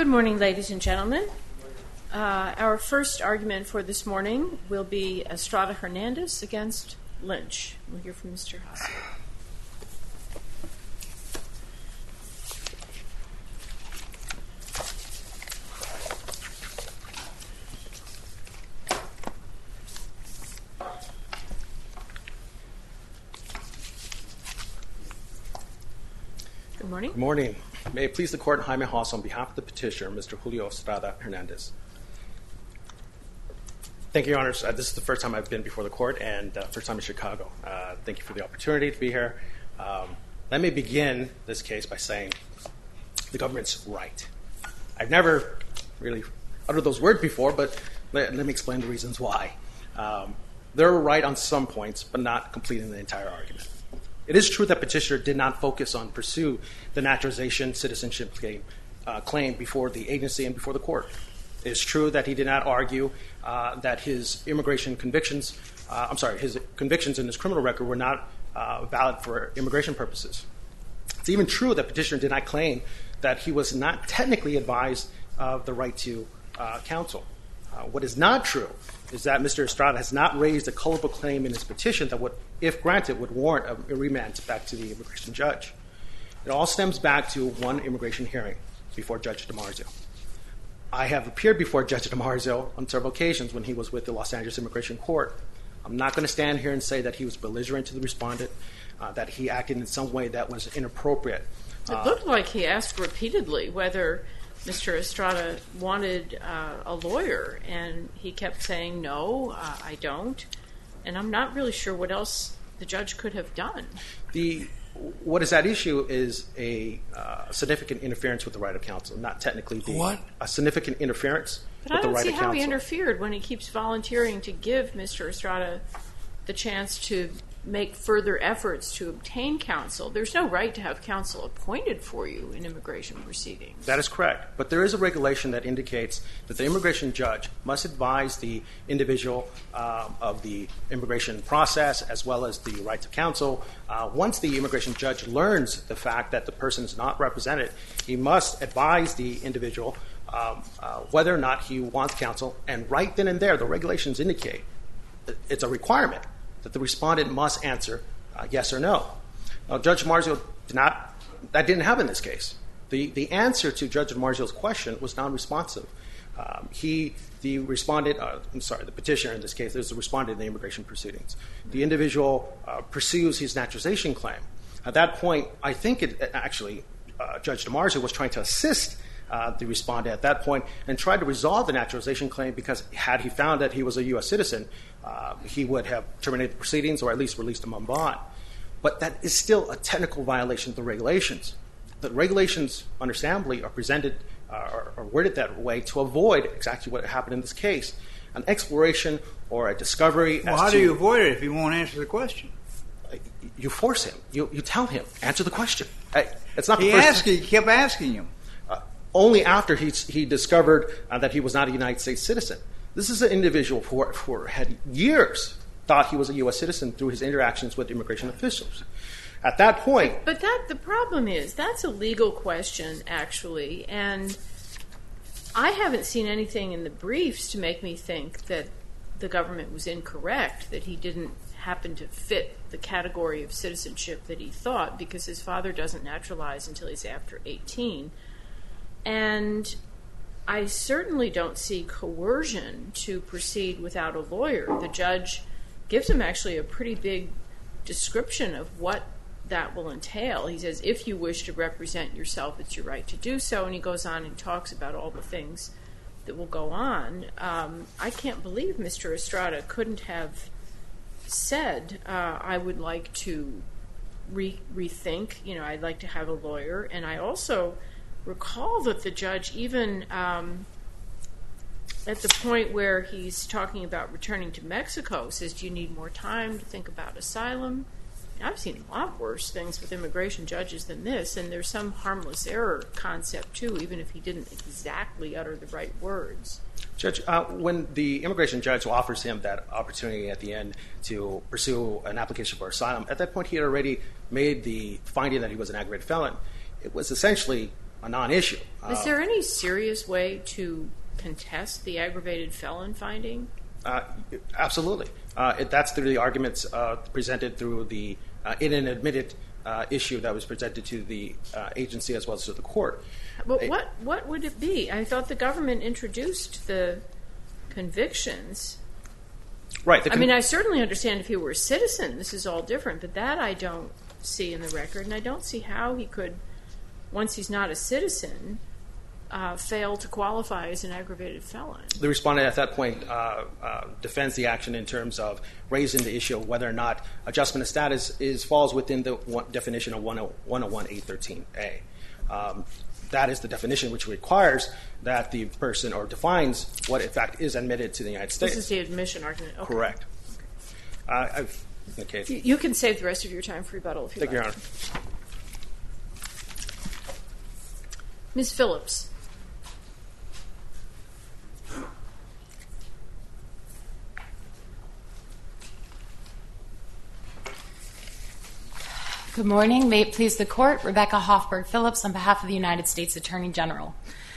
Good morning, ladies and gentlemen. Our first argument for this morning will be Estrada-Hernandez against Lynch. We'll hear from Mr. Hasse. Good morning. Good morning. May it please the Court, Jaime Hasse on behalf of the petitioner, Mr. Julio Estrada-Hernandez. Thank you, Your Honors. This is the first time I've been before the Court and first time in Chicago. Thank you for the opportunity to be here. Let me begin this case by saying the government's right. I've never really uttered those words before, but let me explain the reasons why. They're right on some points, but not completing the entire argument. It is true that petitioner did not focus on pursue the naturalization citizenship claim before the agency and before the court. It is true that he did not argue that his convictions in his criminal record were not valid for immigration purposes. It's even true that petitioner did not claim that he was not technically advised of the right to counsel. What is not true is that Mr. Estrada has not raised a culpable claim in his petition that would, if granted, would warrant a remand back to the immigration judge. It all stems back to one immigration hearing before Judge DiMarzio. I have appeared before Judge DiMarzio on several occasions when he was with the Los Angeles Immigration Court. I'm not going to stand here and say that he was belligerent to the respondent, that he acted in some way that was inappropriate. It looked like he asked repeatedly whether Mr. Estrada wanted a lawyer, and he kept saying, no, I don't. And I'm not really sure what else the judge could have done. What is at issue is a significant interference with the right of counsel, not technically a significant interference with the right of counsel. But I don't see how he interfered when he keeps volunteering to give Mr. Estrada the chance to make further efforts to obtain counsel. There's no right to have counsel appointed for you in immigration proceedings. That is correct. But there is a regulation that indicates that the immigration judge must advise the individual of the immigration process as well as the right to counsel. Once the immigration judge learns the fact that the person is not represented, he must advise the individual whether or not he wants counsel. And right then and there, the regulations indicate that it's a requirement that the respondent must answer yes or no. Now, Judge DiMarzio that didn't happen in this case. The answer to Judge DiMarzio's question was non-responsive. The petitioner in this case is the respondent in the immigration proceedings. The individual pursues his naturalization claim. At that point, I think Judge DiMarzio was trying to assist the respondent at that point and tried to resolve the naturalization claim because had he found that he was a U.S. citizen, he would have terminated the proceedings or at least released him on bond. But that is still a technical violation of the regulations. The regulations, understandably, are presented or worded that way to avoid exactly what happened in this case. An exploration or a discovery. Well, how do you avoid it if he won't answer the question? You force him. You tell him, answer the question. It's not the first time. He kept asking him. Only after he discovered that he was not a United States citizen. This is an individual who had years thought he was a U.S. citizen through his interactions with immigration officials. At that point... But the problem is, that's a legal question, actually, and I haven't seen anything in the briefs to make me think that the government was incorrect, that he didn't happen to fit the category of citizenship that he thought, because his father doesn't naturalize until he's after 18. And I certainly don't see coercion to proceed without a lawyer. The judge gives him actually a pretty big description of what that will entail. He says, if you wish to represent yourself, it's your right to do so. And he goes on and talks about all the things that will go on. I can't believe Mr. Estrada couldn't have said, I would like to rethink, I'd like to have a lawyer. And I also recall that the judge, even at the point where he's talking about returning to Mexico, says, do you need more time to think about asylum? I've seen a lot worse things with immigration judges than this, and there's some harmless error concept, too, even if he didn't exactly utter the right words. Judge, when the immigration judge offers him that opportunity at the end to pursue an application for asylum, at that point he had already made the finding that he was an aggravated felon. It was essentially a non-issue. Is there any serious way to contest the aggravated felon finding? Absolutely. That's through the arguments presented through the in an admitted issue that was presented to the agency as well as to the court. But what would it be? I thought the government introduced the convictions. Right. I mean, I certainly understand if he were a citizen, this is all different, but that I don't see in the record, and I don't see how he could, once he's not a citizen, fail to qualify as an aggravated felon. The respondent at that point defends the action in terms of raising the issue of whether or not adjustment of status falls within the definition of 101-813A. That is the definition which requires that the person or defines what in fact is admitted to the United States. This is the admission argument. Okay. Correct. Okay. You can save the rest of your time for rebuttal if you like. Thank you, Your Honor. Ms. Phillips. Good morning. May it please the Court. Rebecca Hoffberg Phillips on behalf of the United States Attorney General.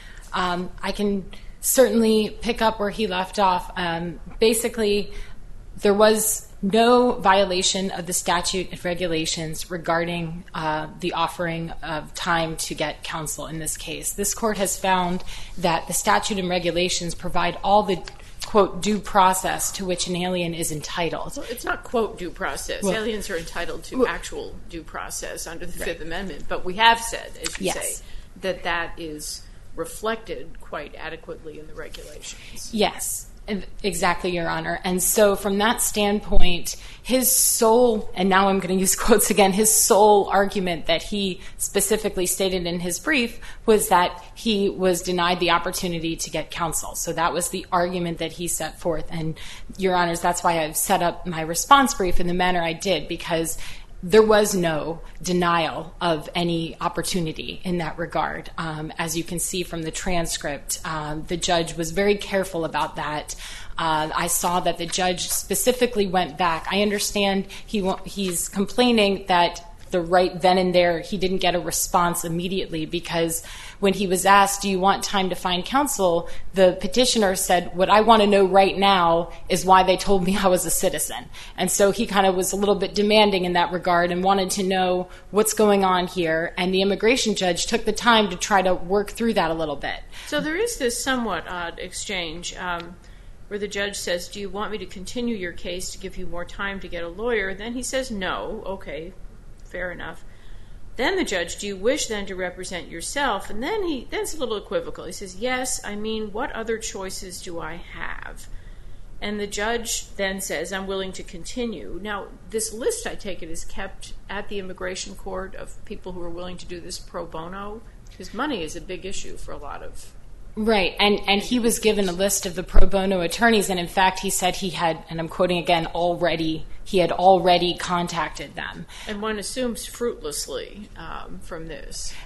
I can certainly pick up where he left off. Basically, there was no violation of the statute and regulations regarding the offering of time to get counsel in this case. This Court has found that the statute and regulations provide all the quote, due process to which an alien is entitled. Well, it's not, quote, due process. Well, aliens are entitled to actual due process under the Fifth Amendment. But we have said, as you say, that that is reflected quite adequately in the regulations. Yes, exactly, Your Honor. And so from that standpoint, his sole, and now I'm going to use quotes again, his sole argument that he specifically stated in his brief was that he was denied the opportunity to get counsel. So that was the argument that he set forth. And, Your Honors, that's why I've set up my response brief in the manner I did, because there was no denial of any opportunity in that regard. As you can see from the transcript, the judge was very careful about that. I saw that the judge specifically went back. I understand he's complaining that the right then and there he didn't get a response immediately, because when he was asked, do you want time to find counsel, the petitioner said, what I want to know right now is why they told me I was a citizen. And so he kind of was a little bit demanding in that regard and wanted to know what's going on here. And the immigration judge took the time to try to work through that a little bit. So there is this somewhat odd exchange where the judge says, do you want me to continue your case to give you more time to get a lawyer? Then he says, no. Okay, fair enough. Then the judge, do you wish then to represent yourself? And then it's a little equivocal. He says, yes, I mean, what other choices do I have? And the judge then says, I'm willing to continue. Now, this list, I take it, is kept at the immigration court of people who are willing to do this pro bono, because money is a big issue for a lot of... Right, and he was given a list of the pro bono attorneys, and in fact he said he had, and I'm quoting again, he had already contacted them. And one assumes fruitlessly from this.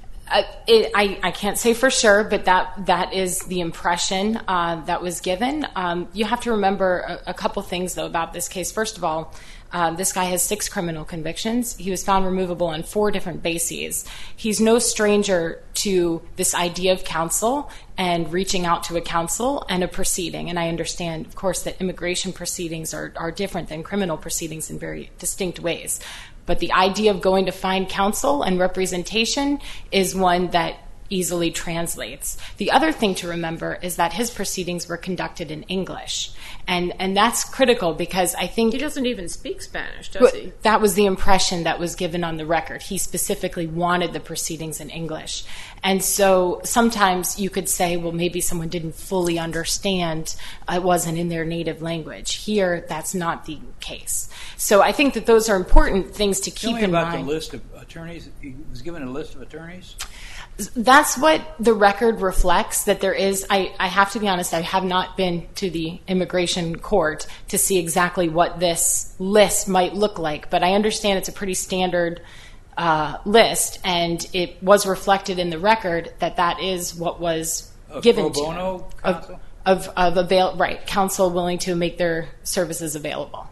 I can't say for sure, but that is the impression that was given. You have to remember a couple things, though, about this case. First of all, this guy has 6 criminal convictions. He was found removable on 4 different bases. He's no stranger to this idea of counsel and reaching out to a counsel and a proceeding. And I understand, of course, that immigration proceedings are different than criminal proceedings in very distinct ways. But the idea of going to find counsel and representation is one that easily translates. The other thing to remember is that his proceedings were conducted in English. And that's critical, because I think... He doesn't even speak Spanish, does he? That was the impression that was given on the record. He specifically wanted the proceedings in English. And so sometimes you could say, well, maybe someone didn't fully understand, it wasn't in their native language. Here, that's not the case. So I think that those are important things to keep in mind. Tell me about the list of attorneys. He was given a list of attorneys? That's what the record reflects, that there is. I have to be honest, I have not been to the immigration court to see exactly what this list might look like, but I understand it's a pretty standard list, and it was reflected in the record that is what was given to him. Pro bono counsel? Right, counsel willing to make their services available.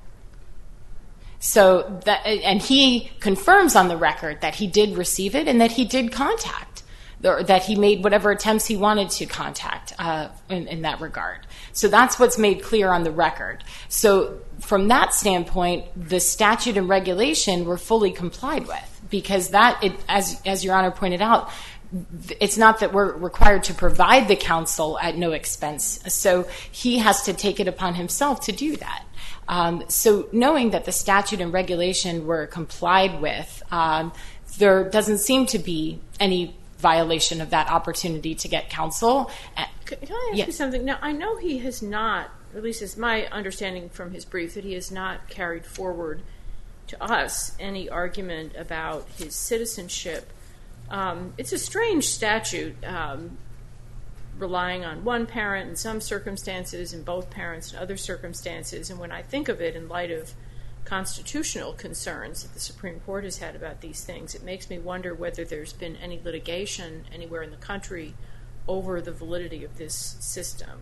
So and he confirms on the record that he did receive it and that he did contact or that he made whatever attempts he wanted to contact in that regard. So that's what's made clear on the record. So from that standpoint, the statute and regulation were fully complied with, because as Your Honor pointed out, it's not that we're required to provide the counsel at no expense. So he has to take it upon himself to do that. So knowing that the statute and regulation were complied with, there doesn't seem to be any violation of that opportunity to get counsel. Can I ask you something? Now, I know he has not, at least it's my understanding from his brief, that he has not carried forward to us any argument about his citizenship. It's a strange statute, relying on one parent in some circumstances and both parents in other circumstances. And when I think of it in light of constitutional concerns that the Supreme Court has had about these things, it makes me wonder whether there's been any litigation anywhere in the country over the validity of this system.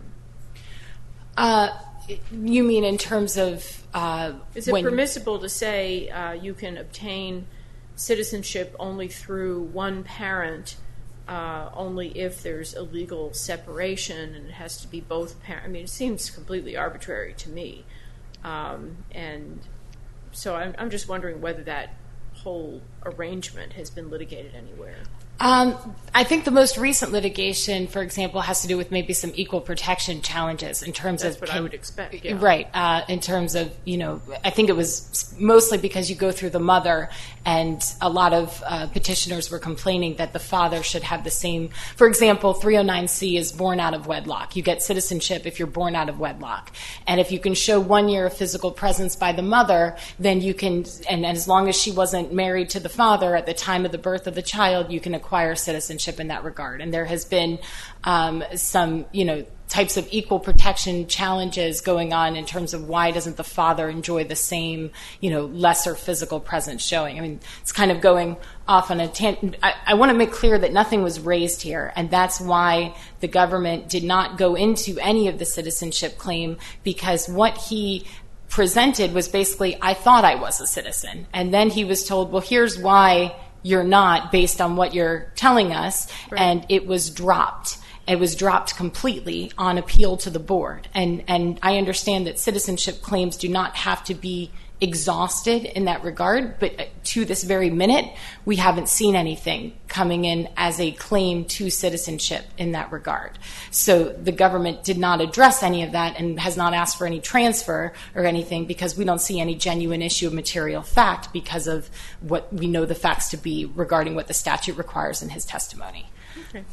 You mean in terms of... is it permissible to say you can obtain citizenship only through one parent, only if there's a legal separation and it has to be both parents? I mean, it seems completely arbitrary to me. And so I'm just wondering whether that whole arrangement has been litigated anywhere. I think the most recent litigation, for example, has to do with maybe some equal protection challenges in terms That's of... what I would expect, yeah. Right. In terms of, I think it was mostly because you go through the mother, and a lot of petitioners were complaining that the father should have the same... For example, 309C is born out of wedlock. You get citizenship if you're born out of wedlock. And if you can show 1 year of physical presence by the mother, then you can... And as long as she wasn't married to the father at the time of the birth of the child, you can acquire citizenship in that regard. And there has been some, types of equal protection challenges going on in terms of why doesn't the father enjoy the same, lesser physical presence showing. I mean, it's kind of going off on a tangent. I want to make clear that nothing was raised here, and that's why the government did not go into any of the citizenship claim, because what he presented was basically, I thought I was a citizen. And then he was told, well, here's why you're not, based on what you're telling us. Right. And it was dropped. It was dropped completely on appeal to the board. And I understand that citizenship claims do not have to be exhausted in that regard, but to this very minute, we haven't seen anything coming in as a claim to citizenship in that regard. So the government did not address any of that and has not asked for any transfer or anything, because we don't see any genuine issue of material fact because of what we know the facts to be regarding what the statute requires in his testimony. Okay.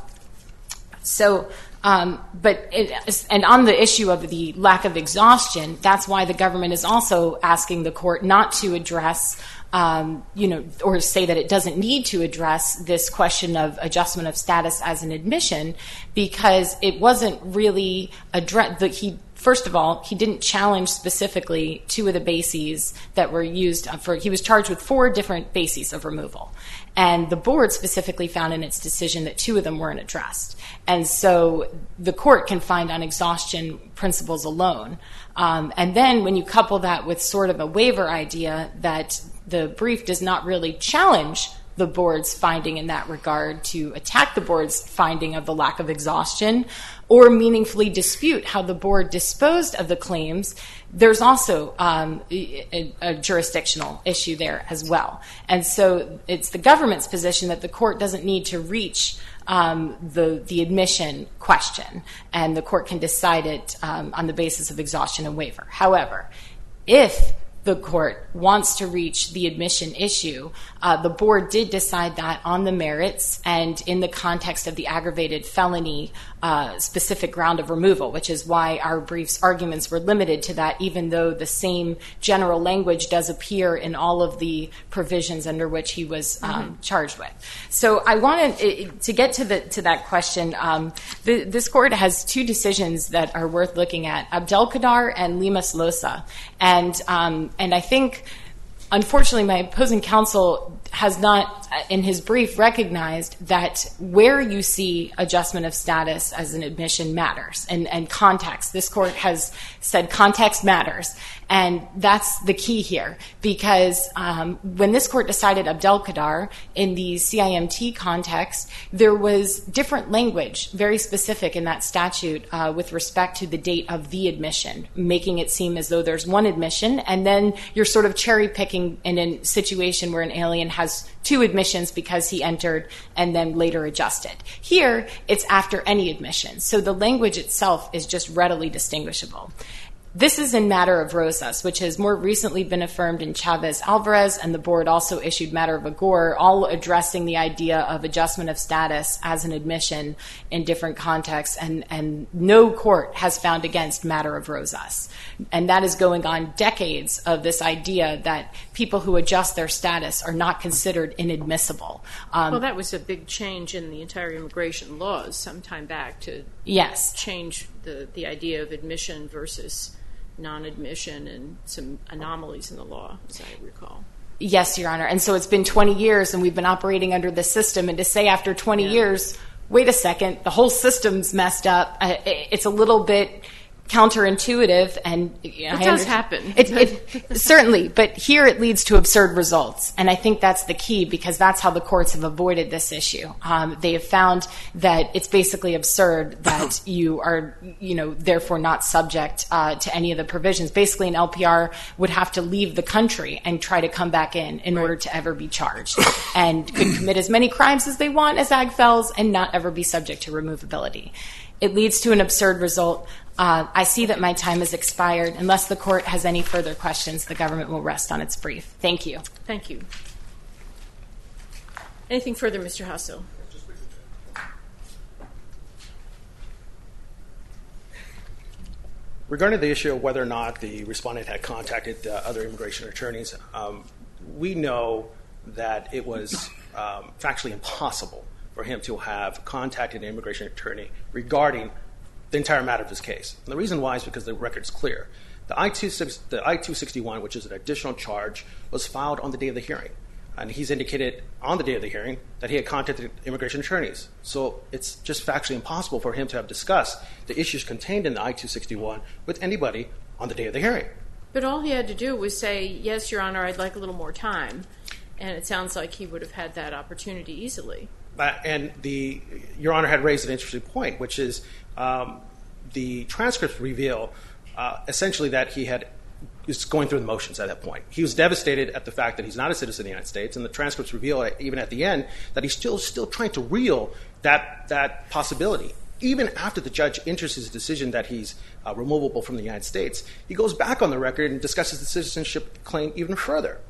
And on the issue of the lack of exhaustion, that's why the government is also asking the court not to address, or say that it doesn't need to address this question of adjustment of status as an admission, because it wasn't really addressed. First of all, he didn't challenge specifically 2 of the bases that were used for. He was charged with 4 different bases of removal. And the board specifically found in its decision that 2 of them weren't addressed. And so the court can find on exhaustion principles alone. And then when you couple that with sort of a waiver idea that the brief does not really challenge the board's finding in that regard, to attack the board's finding of the lack of exhaustion or meaningfully dispute how the board disposed of the claims, there's also a jurisdictional issue there as well. And so it's the government's position that the court doesn't need to reach the admission question, and the court can decide it on the basis of exhaustion and waiver. However, if the court wants to reach the admission issue, the board did decide that on the merits and in the context of the aggravated felony specific ground of removal, which is why our brief's arguments were limited to that, even though the same general language does appear in all of the provisions under which he was charged with. So I wanted to get to that question. This court has 2 decisions that are worth looking at: Abdelkader and Lemus Losa. And I think, unfortunately, my opposing counsel has not, in his brief, recognized that where you see adjustment of status as an admission matters, and context. This court has said context matters. And that's the key here, because when this court decided Abdelkader in the CIMT context, there was different language, very specific in that statute with respect to the date of the admission, making it seem as though there's one admission, and then you're sort of cherry picking in a situation where an alien has two admissions because he entered and then later adjusted. Here, it's after any admission. So the language itself is just readily distinguishable. This is in matter of Rosas, which has more recently been affirmed in Chavez-Alvarez, and the board also issued matter of Agor, all addressing the idea of adjustment of status as an admission in different contexts, and no court has found against matter of Rosas. And that is going on decades of this idea that people who adjust their status are not considered inadmissible. Well, that was a big change in the entire immigration laws some time back to change the idea of admission versus non-admission and some anomalies in the law, as I recall. Yes, Your Honor. And so it's been 20 years and we've been operating under this system. And to say after 20 years, wait a second, the whole system's messed up, it's a little bit counterintuitive, and it does happen. It certainly, but here it leads to absurd results, and I think that's the key, because that's how the courts have avoided this issue. They have found that it's basically absurd that you are, therefore not subject to any of the provisions. Basically, an LPR would have to leave the country and try to come back in order to ever be charged, and could commit as many crimes as they want as AGFELs and not ever be subject to removability. It leads to an absurd result. I see that my time has expired. Unless the court has any further questions, the government will rest on its brief. Thank you. Thank you. Anything further, Mr. Hasso? Regarding the issue of whether or not the respondent had contacted other immigration attorneys, we know that it was factually impossible for him to have contacted an immigration attorney regarding the entire matter of this case. And the reason why is because the record's clear. The I-261, which is an additional charge, was filed on the day of the hearing. And he's indicated on the day of the hearing that he had contacted immigration attorneys. So it's just factually impossible for him to have discussed the issues contained in the I-261 with anybody on the day of the hearing. But all he had to do was say, yes, Your Honor, I'd like a little more time. And it sounds like he would have had that opportunity easily. And Your Honor had raised an interesting point, which is the transcripts reveal essentially that he was going through the motions at that point. He was devastated at the fact that he's not a citizen of the United States, and the transcripts reveal, even at the end, that he's still trying to reel that possibility. Even after the judge enters his decision that he's removable from the United States, he goes back on the record and discusses the citizenship claim even further.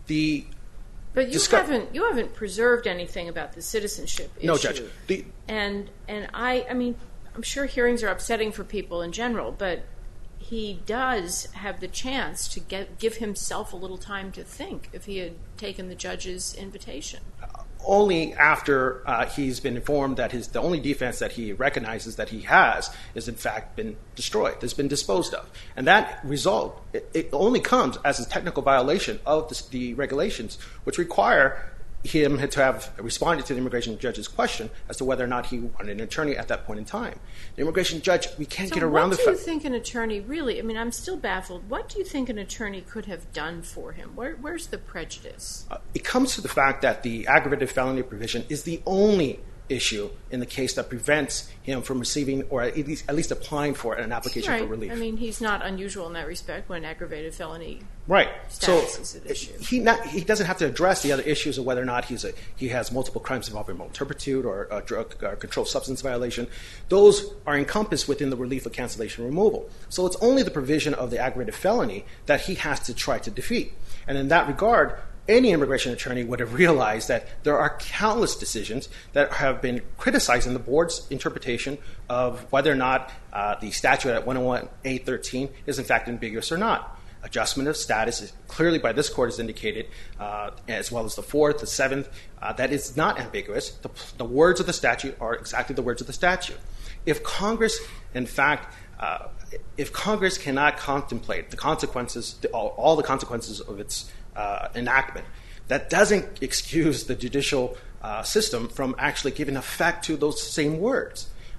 But you haven't preserved anything about the citizenship issue. No, Judge. And I mean, I'm sure hearings are upsetting for people in general, but he does have the chance to give himself a little time to think if he had taken the judge's invitation. Only after he's been informed that the only defense that he recognizes that he has is in fact been destroyed, has been disposed of. And that result, it only comes as a technical violation of the regulations, which require him to have responded to the immigration judge's question as to whether or not he wanted an attorney at that point in time. The immigration judge, we can't get around the fact. So what do you think an attorney really, I mean, I'm still baffled. What do you think an attorney could have done for him? Where's the prejudice? It comes to the fact that the aggravated felony provision is the only issue in the case that prevents him from receiving or at least applying for an application for relief. I mean, he's not unusual in that respect when aggravated felony status is an issue. He doesn't have to address the other issues of whether or not he has multiple crimes involving moral turpitude or a drug or controlled substance violation. Those are encompassed within the relief of cancellation removal. So it's only the provision of the aggravated felony that he has to try to defeat. And in that regard, any immigration attorney would have realized that there are countless decisions that have been criticizing the board's interpretation of whether or not the statute at 101A13 is in fact ambiguous or not. Adjustment of status is clearly by this court is indicated, as well as the 4th, the 7th, that is not ambiguous. The words of the statute are exactly the words of the statute. If Congress, in fact, if Congress cannot contemplate the consequences, all the consequences of its enactment, that doesn't excuse the judicial system from actually giving effect to those same words.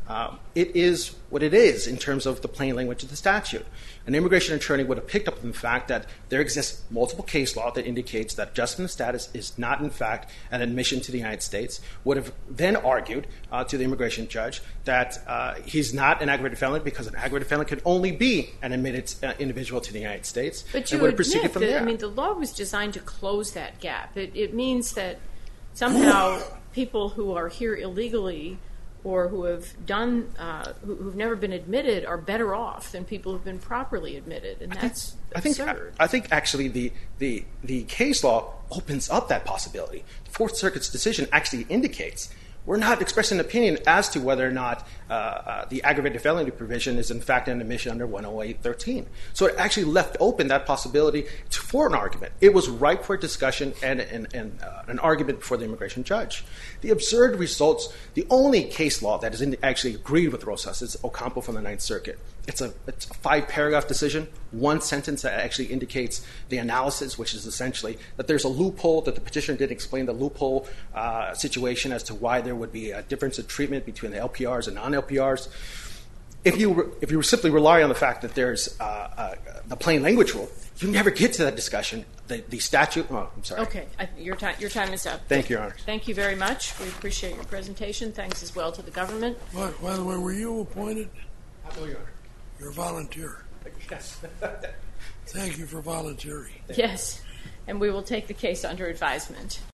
it is what it is in terms of the plain language of the statute. An immigration attorney would have picked up on the fact that there exists multiple case law that indicates that adjustment of status is not, in fact, an admission to the United States, would have then argued to the immigration judge that he's not an aggravated felon because an aggravated felon could only be an admitted individual to the United States. But you admit that, I mean, the law was designed to close that gap. It means that somehow people who are here illegally or who have done, who've never been admitted are better off than people who've been properly admitted, and that's absurd. I think actually the case law opens up that possibility. The Fourth Circuit's decision actually indicates we're not expressing an opinion as to whether or not the aggravated felony provision is in fact an admission under 108.13. So it actually left open that possibility for an argument. It was ripe for discussion and an argument before the immigration judge. The absurd results, the only case law that is actually agreed with Rosas is Ocampo from the Ninth Circuit. It's a 5-paragraph decision, one sentence that actually indicates the analysis, which is essentially that there's a loophole, that the petitioner didn't explain the loophole situation as to why there would be a difference of treatment between the LPRs and non-LPRs. If you simply rely on the fact that there's the plain language rule, you never get to that discussion. The statute, I'm sorry. Okay, your time is up. Thank you, Your Honor. Thank you very much. We appreciate your presentation. Thanks as well to the government. By the way, were you appointed? I will, Your Honor. You're a volunteer. Yes. Thank you for volunteering. Yes, and we will take the case under advisement.